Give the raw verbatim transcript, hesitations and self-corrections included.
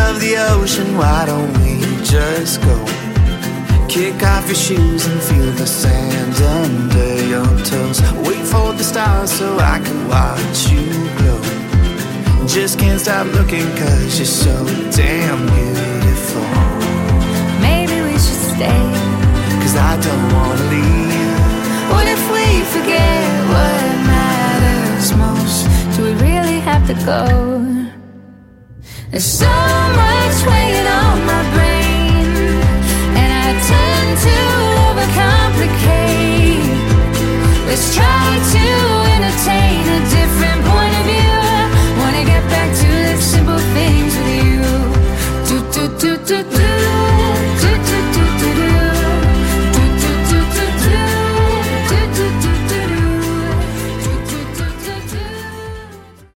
of the ocean, why don't we just go? Kick off your shoes and feel the sand under your toes. Wait for the stars so I can watch you glow. Just can't stop looking cause you're so damn beautiful. Maybe we should stay, cause I don't wanna leave. What if we forget what matters most? Do we really have to go? There's so much weight on my brain, and I tend to overcomplicate. Let's try to